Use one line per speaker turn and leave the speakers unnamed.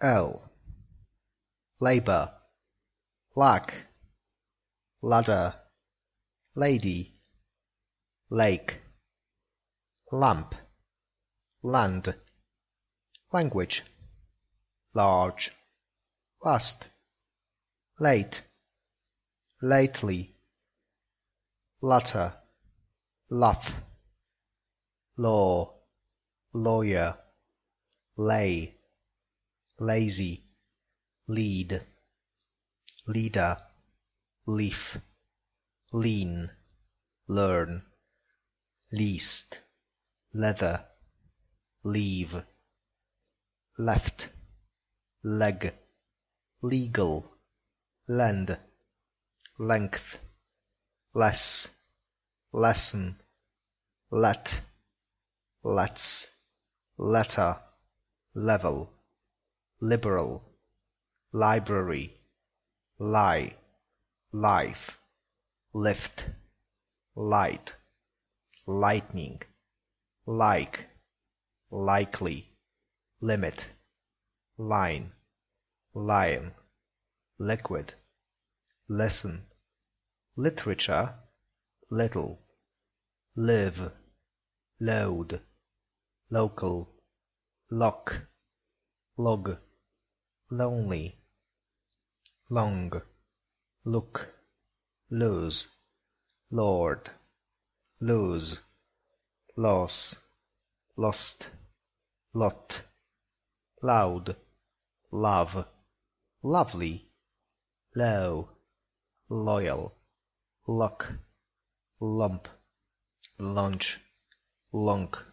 L. Labor, lack, ladder, lady, lake, lamp, land, language, large, last, late, lately, latter, laugh, law, lawyer, lay, lazy, lead, leader, leaf, lean, learn, least, leather, leave, left, leg, legal, lend, length, less, lesson, let, lets, letter, level, liberal, library, lie, life, lift, light, lightning, like, likely, limit, line, lion, liquid, listen, literature, little, live, load, local, lock, log, lonely, long, look, lose, lord, lose, loss, lost, lot, loud, love, lovely, low, loyal, luck, lump, lunch, lunk,